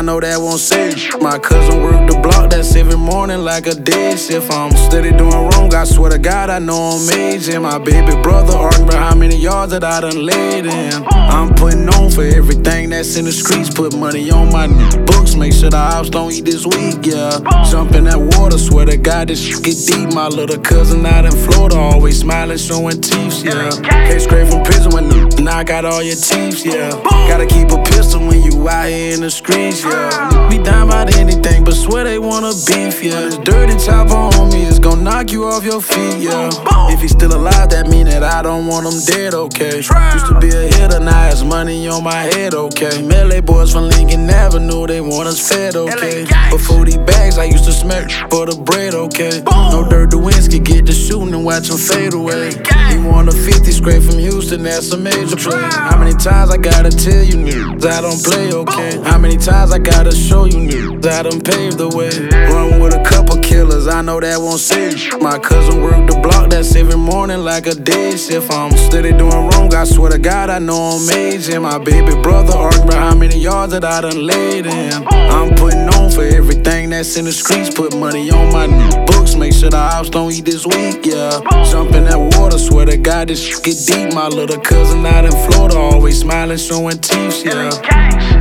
I know that won't save you. My cousin worked the block, that's every morning like a day shift. I'm steady doing wrong, I swear to God, I know I'm aging. My baby brother arguing about how many yards that I done laid in. I'm putting on for everything that's in the streets. Put money on my books, make sure the ops don't eat this week, yeah. Jump in that water, swear to God, this shit get deep. My little cousin out in Florida, always smiling, showing teeth, yeah. Came straight from prison when knock out all your teeth, yeah. Gotta keep a pistol when you out here in the streets, yeah. Be down about anything, but swear they wanna beef, yeah. This dirty chopper on me is gon' knock you off your feet, yeah. If he's still alive, that mean that I don't want him dead, okay. Used to be a hitter, now it's money on my head, okay. Melee boys from Lincoln Avenue, they want us fed, okay. Before these bags, I used to smack for the bread, okay. No Dirk Lewinsky, get the shooting and watch him fade away. He won a 50 straight from Houston, that's a major play. How many times I gotta tell you niggas I don't play, okay? How many times I gotta show you niggas I done paved the way? Run with a couple killers, I know that won't save you. My cousin worked the block, that's every morning like a day shift. I'm steady doing wrong, I swear to God, I know I'm aging. My baby brother arguing about how many yards that I done laid in. I'm putting on for everything that's in the streets. Put money on my books, make sure the ops don't eat this week, yeah. Jump in that water, swear to God, this shit get deep. My little cousin out in Florida, always smiling, showing teeth, yeah.